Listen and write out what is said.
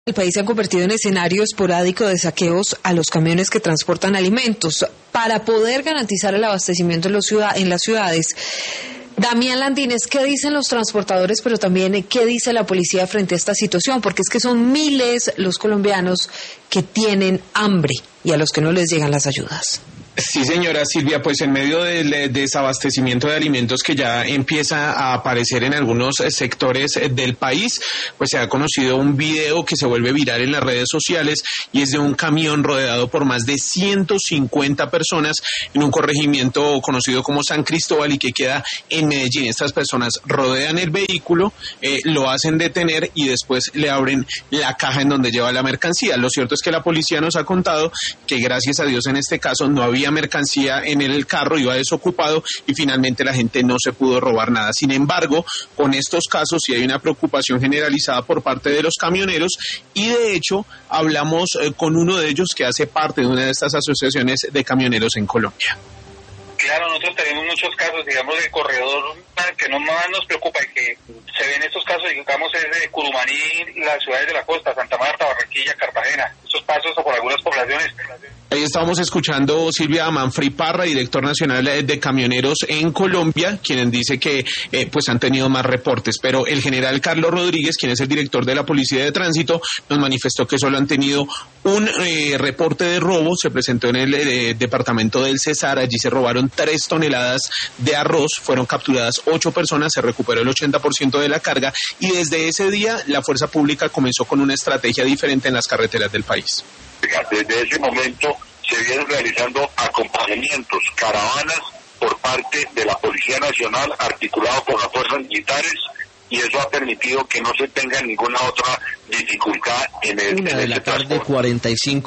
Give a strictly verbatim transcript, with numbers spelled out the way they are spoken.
El país se ha convertido en escenario esporádico de saqueos a los camiones que transportan alimentos. Para poder garantizar el abastecimiento en, los ciudad- en las ciudades, Damián Landines, ¿qué dicen los transportadores, pero también qué dice la policía frente a esta situación? Porque es que son miles los colombianos que tienen hambre y a los que no les llegan las ayudas. Sí, señora Silvia, pues en medio del desabastecimiento de alimentos que ya empieza a aparecer en algunos sectores del país, pues se ha conocido un video que se vuelve viral en las redes sociales y es de un camión rodeado por más de ciento cincuenta personas en un corregimiento conocido como San Cristóbal y que queda en Medellín. Estas personas rodean el vehículo, eh, lo hacen detener y después le abren la caja en donde lleva la mercancía. Lo cierto es que la policía nos ha contado que gracias a Dios en este caso no había mercancía en el carro, iba desocupado y finalmente la gente no se pudo robar nada. Sin embargo, con estos casos sí hay una preocupación generalizada por parte de los camioneros y de hecho hablamos eh, con uno de ellos que hace parte de una de estas asociaciones de camioneros en Colombia. Claro, nosotros tenemos muchos casos, digamos, de corredor que no más nos preocupa y que se ven estos casos, digamos, es de Curumaní, las ciudades de la costa, Santa Marta, Barranquilla, Cartagena, estos pasos por algunas poblaciones. Ahí estábamos escuchando Silvia Manfrey Parra, director nacional de camioneros en Colombia, quien dice que eh, pues han tenido más reportes, pero el general Carlos Rodríguez, quien es el director de la Policía de Tránsito, nos manifestó que solo han tenido un eh, reporte de robo. Se presentó en el eh, departamento del Cesar, allí se robaron tres toneladas de arroz, fueron capturadas ocho personas, se recuperó el ochenta por ciento de la carga y desde ese día la fuerza pública comenzó con una estrategia diferente en las carreteras del país. Desde ese momento se vienen realizando acompañamientos, caravanas por parte de la Policía Nacional articulado con las fuerzas militares y eso ha permitido que no se tenga ninguna otra dificultad en el, Una en de este la tarde, transporte. cuarenta y cinco